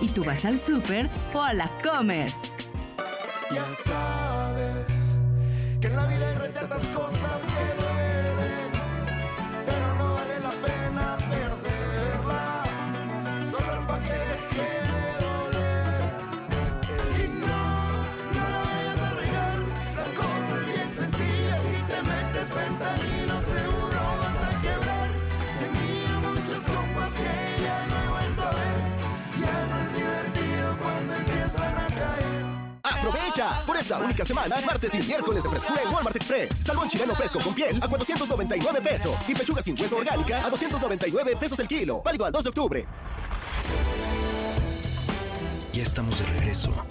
y tú vas al súper o a la Comer. Ya sabes que en la vida hay tantas cosas que duelen, pero no vale la pena perderla, solo para que deje de doler. Y no la vayas a regar, la cosa es bien sencilla, si te metes fentanilo seguro vas a quebrar. Tenía muchos compas que ya no he vuelto a ver, ya no es divertido cuando empiezan a caer. ¡Aprovecha! Por esta única semana, martes y miércoles de frescura en Walmart Express. Salmón chileno fresco con piel a 499 pesos. Y pechuga sin hueso orgánica a 299 pesos el kilo. Válido al 2 de octubre. Ya estamos de regreso.